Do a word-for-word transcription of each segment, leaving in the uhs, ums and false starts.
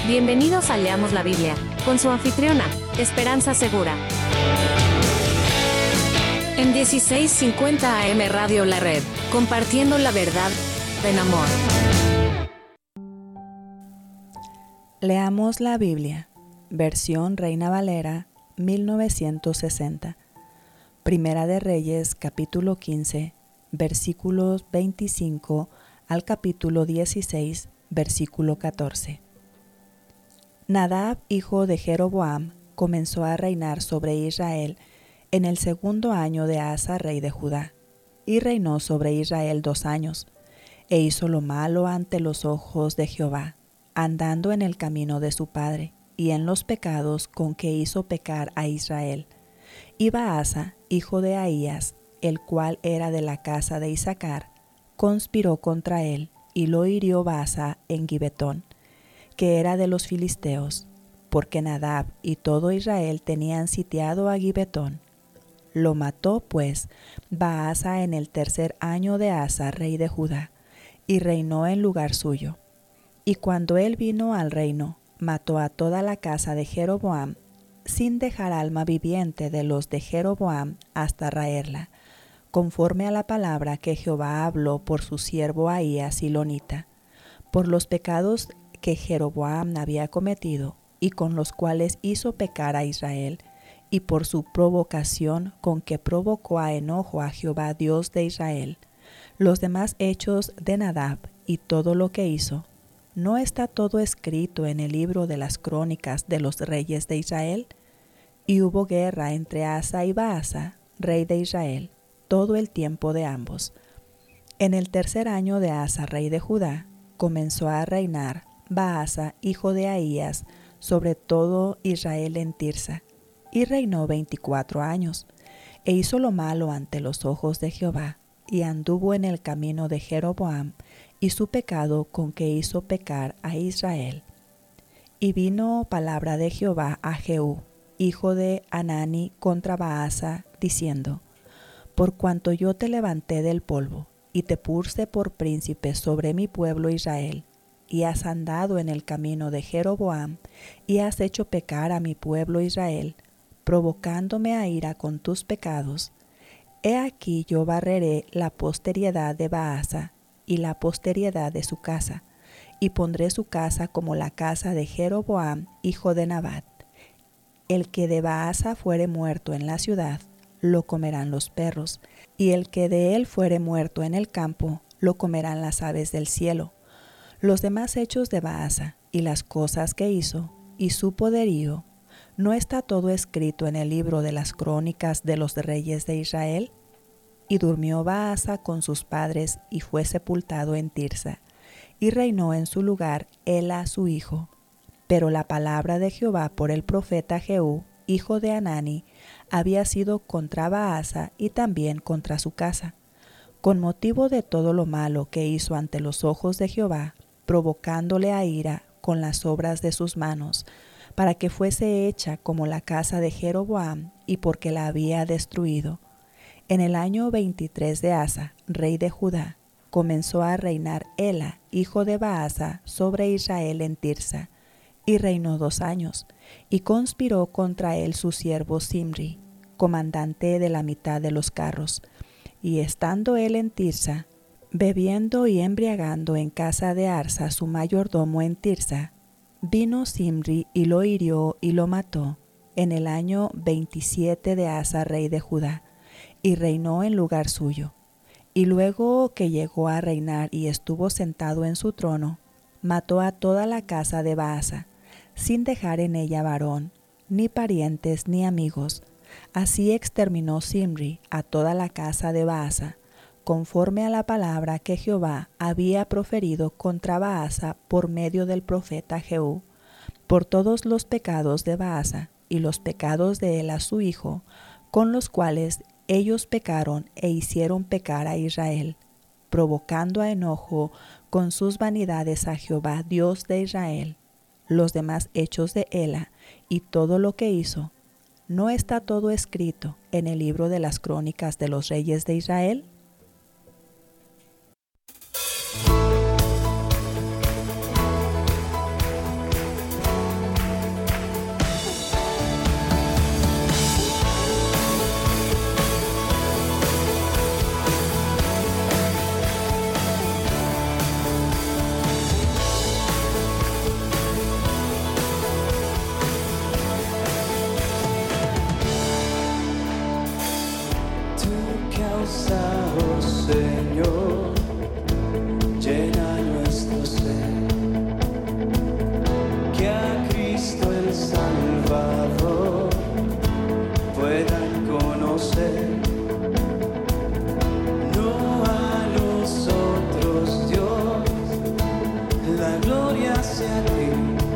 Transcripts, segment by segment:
Bienvenidos a Leamos la Biblia, con su anfitriona, Esperanza Segura. En dieciséis cincuenta A M Radio La Red, compartiendo la verdad en amor. Leamos la Biblia, versión Reina Valera, mil novecientos sesenta. Primera de Reyes, capítulo quince, versículos veinticinco al capítulo dieciséis, versículo catorce. Nadab, hijo de Jeroboam, comenzó a reinar sobre Israel en el segundo año de Asa, rey de Judá, y reinó sobre Israel dos años, e hizo lo malo ante los ojos de Jehová, andando en el camino de su padre, y en los pecados con que hizo pecar a Israel. Y Baasa, hijo de Ahías, el cual era de la casa de Isacar, conspiró contra él, y lo hirió Baasa en Gibetón, que era de los filisteos, porque Nadab y todo Israel tenían sitiado a Gibetón. Lo mató, pues, Baasa en el tercer año de Asa, rey de Judá, y reinó en lugar suyo. Y cuando él vino al reino, mató a toda la casa de Jeroboam, sin dejar alma viviente de los de Jeroboam hasta raerla, conforme a la palabra que Jehová habló por su siervo Ahías silonita, por los pecados que Jeroboam había cometido y con los cuales hizo pecar a Israel, y por su provocación con que provocó a enojo a Jehová Dios de Israel. Los demás hechos de Nadab y todo lo que hizo, ¿no está todo escrito en el libro de las crónicas de los reyes de Israel? Y hubo guerra entre Asa y Baasa, rey de Israel, todo el tiempo de ambos. En el tercer año de Asa, rey de Judá, comenzó a reinar Baasa, hijo de Ahías, sobre todo Israel en Tirsa, y reinó veinticuatro años, e hizo lo malo ante los ojos de Jehová, y anduvo en el camino de Jeroboam, y su pecado con que hizo pecar a Israel. Y vino palabra de Jehová a Jehú, hijo de Hanani, contra Baasa, diciendo: Por cuanto yo te levanté del polvo, y te puse por príncipe sobre mi pueblo Israel, y has andado en el camino de Jeroboam, y has hecho pecar a mi pueblo Israel, provocándome a ira con tus pecados, he aquí yo barreré la posteridad de Baasa, y la posteridad de su casa, y pondré su casa como la casa de Jeroboam, hijo de Nabat. El que de Baasa fuere muerto en la ciudad, lo comerán los perros, y el que de él fuere muerto en el campo, lo comerán las aves del cielo. Los demás hechos de Baasa, y las cosas que hizo, y su poderío, ¿no está todo escrito en el libro de las crónicas de los reyes de Israel? Y durmió Baasa con sus padres, y fue sepultado en Tirsa, y reinó en su lugar Ela su hijo. Pero la palabra de Jehová por el profeta Jehú, hijo de Hanani, había sido contra Baasa y también contra su casa, con motivo de todo lo malo que hizo ante los ojos de Jehová, provocándole a ira con las obras de sus manos, para que fuese hecha como la casa de Jeroboam, y porque la había destruido. En el año veintitrés de Asa, rey de Judá, comenzó a reinar Ela, hijo de Baasa, sobre Israel en Tirsa, y reinó dos años, y conspiró contra él su siervo Zimri, comandante de la mitad de los carros. Y estando él en Tirsa, bebiendo y embriagando en casa de Arsa, su mayordomo en Tirsa, vino Zimri y lo hirió y lo mató en el año veintisiete de Asa, rey de Judá, y reinó en lugar suyo. Y luego que llegó a reinar y estuvo sentado en su trono, mató a toda la casa de Baasa, sin dejar en ella varón, ni parientes ni amigos. Así exterminó Zimri a toda la casa de Baasa, conforme a la palabra que Jehová había proferido contra Baasa por medio del profeta Jehú, por todos los pecados de Baasa y los pecados de Ela su hijo, con los cuales ellos pecaron e hicieron pecar a Israel, provocando a enojo con sus vanidades a Jehová Dios de Israel. Los demás hechos de Ela y todo lo que hizo, ¿no está todo escrito en el libro de las crónicas de los reyes de Israel? la gloria hacia ti.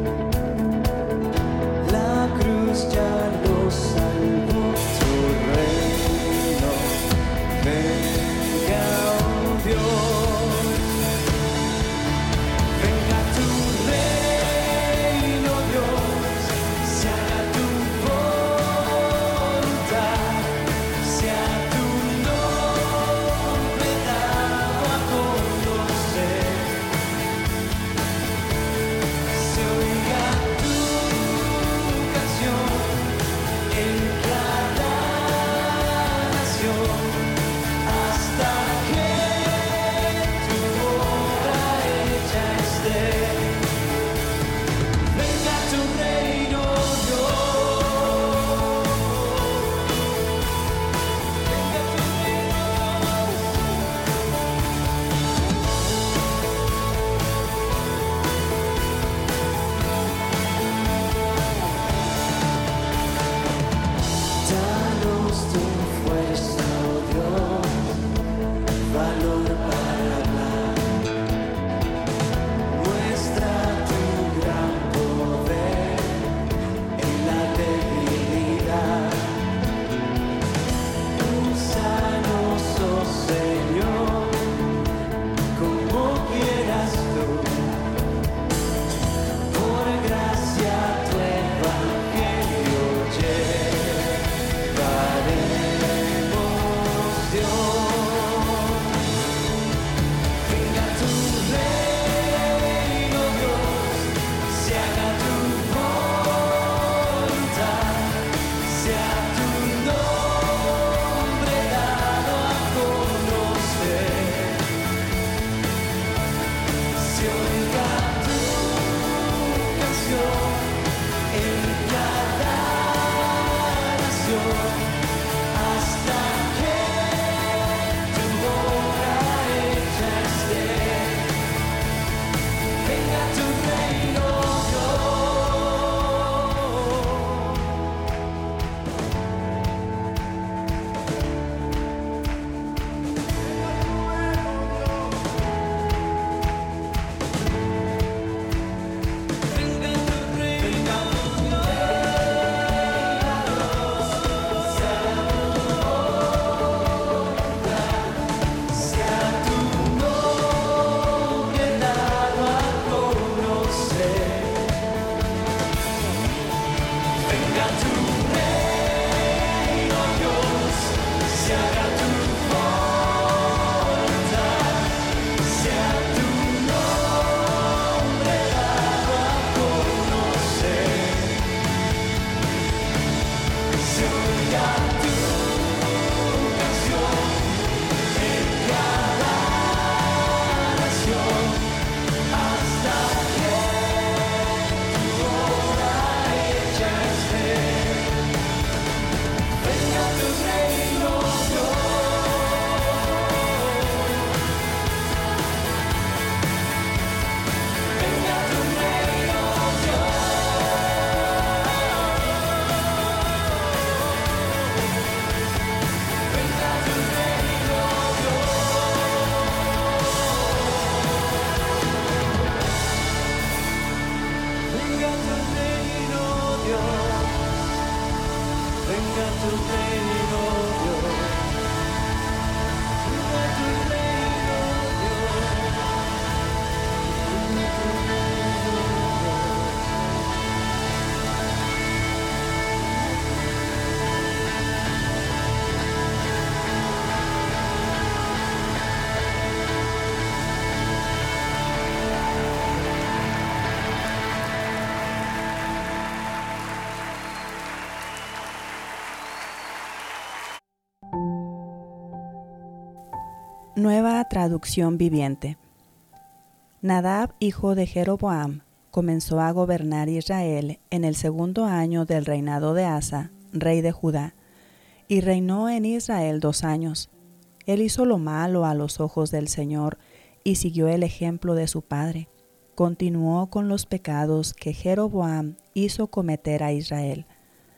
La cruz ya lo salvó, tu reino venga, oh Dios. Venga tu reino, Dios, se haga tu voluntad, sea tu nombre dado a conocer. Se oiga tu canción en cada nación, hasta que tu obra hecha esté. Venga tu reino, Dios. Venga tu reino. Danos tu fuerza, oh Dios, valor para hablar. Muestra tu gran poder en la debilidad. Úsanos, oh Señor, como quieras tú. Por gracia tu evangelio llevaremos, Dios. Venga tu reino, Dios, se haga tu voluntad, sea tu nombre dado a conocer. Se oiga tu canción en cada nación, hasta que tu obra hecha esté. Venga tu reino, venga tu reino, sea tu nombre dado a conocer. Venga tu reino, Dios, se haga tu voluntad, sea tu nombre dado a conocer. Se oiga tu canción en cada nación, hasta que tu obra hecha esté. Venga tu reino, Dios. Venga tu reino, Dios. Venga tu reino, Dios. Venga tu reino, Dios. Venga tu reino, Dios. Venga tu reino, Dios. Venga tu Nueva traducción viviente. Nadab, hijo de Jeroboam, comenzó a gobernar Israel en el segundo año del reinado de Asa, rey de Judá, y reinó en Israel dos años. Él hizo lo malo a los ojos del Señor y siguió el ejemplo de su padre. Continuó con los pecados que Jeroboam hizo cometer a Israel.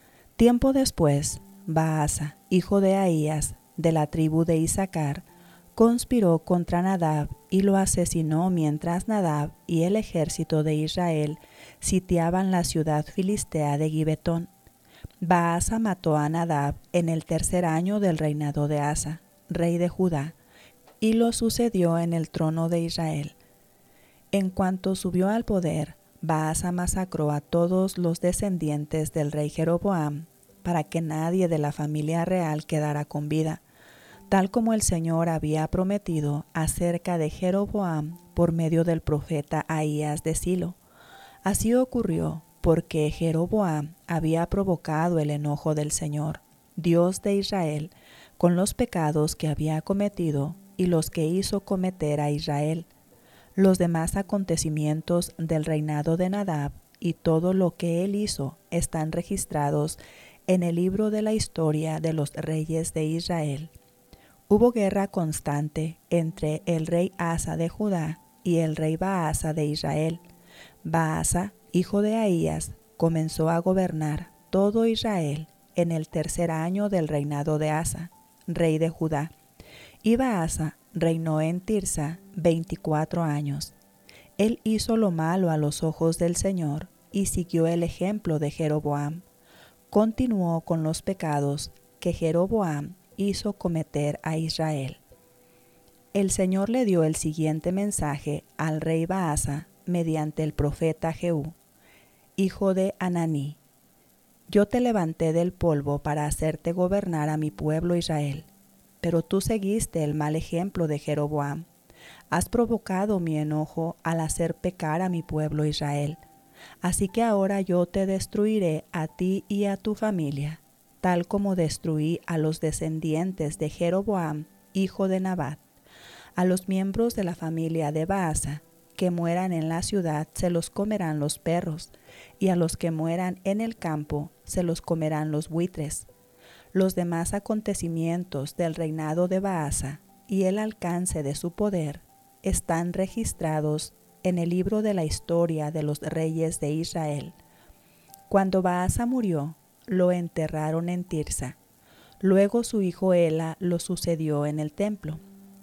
Tiempo después, Baasa, hijo de Ahías, de la tribu de Isaacar, conspiró contra Nadab y lo asesinó mientras Nadab y el ejército de Israel sitiaban la ciudad filistea de Gibetón. Baasa mató a Nadab en el tercer año del reinado de Asa, rey de Judá, y lo sucedió en el trono de Israel. En cuanto subió al poder, Baasa masacró a todos los descendientes del rey Jeroboam, para que nadie de la familia real quedara con vida, tal como el Señor había prometido acerca de Jeroboam por medio del profeta Ahías de Silo. Así ocurrió porque Jeroboam había provocado el enojo del Señor, Dios de Israel, con los pecados que había cometido y los que hizo cometer a Israel. Los demás acontecimientos del reinado de Nadab y todo lo que él hizo están registrados en el libro de la historia de los reyes de Israel. Hubo guerra constante entre el rey Asa de Judá y el rey Baasa de Israel. Baasa, hijo de Ahías, comenzó a gobernar todo Israel en el tercer año del reinado de Asa, rey de Judá. Y Baasa reinó en Tirsa veinticuatro años. Él hizo lo malo a los ojos del Señor y siguió el ejemplo de Jeroboam. Continuó con los pecados que Jeroboam hizo cometer a Israel. El Señor le dio el siguiente mensaje al rey Baasa mediante el profeta Jehú, hijo de Ananí. Yo te levanté del polvo para hacerte gobernar a mi pueblo Israel, pero tú seguiste el mal ejemplo de Jeroboam. Has provocado mi enojo al hacer pecar a mi pueblo Israel. Así que ahora yo te destruiré a ti y a tu familia, tal como destruí a los descendientes de Jeroboam, hijo de Nabat. A los miembros de la familia de Baasa que mueran en la ciudad se los comerán los perros, y a los que mueran en el campo se los comerán los buitres. Los demás acontecimientos del reinado de Baasa y el alcance de su poder están registrados en el libro de la historia de los reyes de Israel. Cuando Baasa murió, lo enterraron en Tirsa. Luego su hijo Ela lo sucedió en el templo.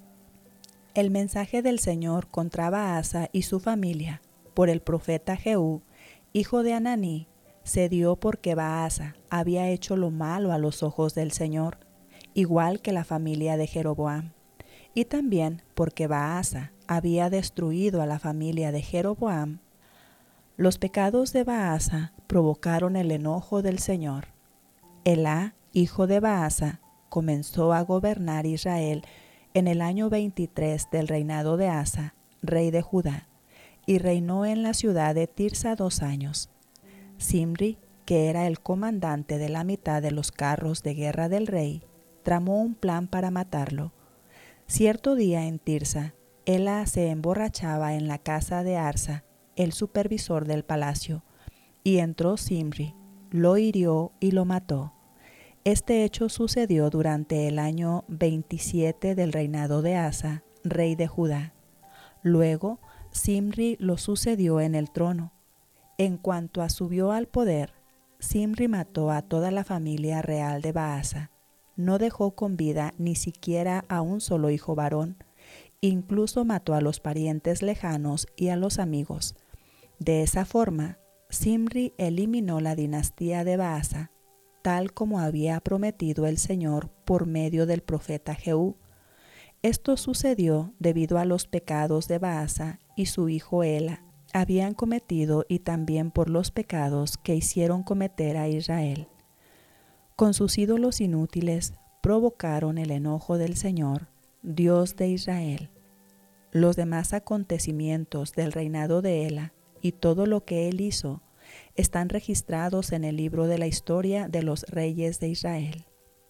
El mensaje del Señor contra Baasa y su familia por el profeta Jehú, hijo de Ananí, se dio porque Baasa había hecho lo malo a los ojos del Señor, igual que la familia de Jeroboam, y también porque Baasa había destruido a la familia de Jeroboam. Los pecados de Baasa provocaron el enojo del Señor. Elá, hijo de Baasa, comenzó a gobernar Israel en el año veintitrés del reinado de Asa, rey de Judá, y reinó en la ciudad de Tirsa dos años. Zimri, que era el comandante de la mitad de los carros de guerra del rey, tramó un plan para matarlo. Cierto día en Tirsa, Ela se emborrachaba en la casa de Arsa, el supervisor del palacio, y entró Zimri, lo hirió y lo mató. Este hecho sucedió durante el año veintisiete del reinado de Asa, rey de Judá. Luego, Zimri lo sucedió en el trono. En cuanto a subió al poder, Zimri mató a toda la familia real de Baasa. No dejó con vida ni siquiera a un solo hijo varón. Incluso mató a los parientes lejanos y a los amigos. De esa forma, Zimri eliminó la dinastía de Baasa, tal como había prometido el Señor por medio del profeta Jehú. Esto sucedió debido a los pecados de Baasa y su hijo Ela habían cometido y también por los pecados que hicieron cometer a Israel. Con sus ídolos inútiles provocaron el enojo del Señor, Dios de Israel. Los demás acontecimientos del reinado de Ela y todo lo que él hizo están registrados en el libro de la historia de los reyes de Israel.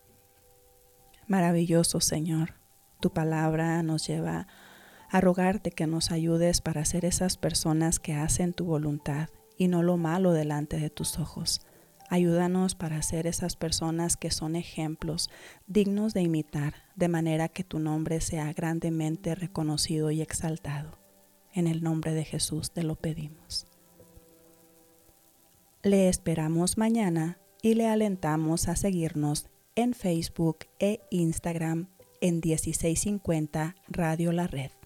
Maravilloso Señor, tu palabra nos lleva a rogarte que nos ayudes para ser esas personas que hacen tu voluntad y no lo malo delante de tus ojos. Ayúdanos para ser esas personas que son ejemplos dignos de imitar, de manera que tu nombre sea grandemente reconocido y exaltado. En el nombre de Jesús te lo pedimos. Le esperamos mañana y le alentamos a seguirnos en Facebook e Instagram en dieciséis cincuenta Radio La Red.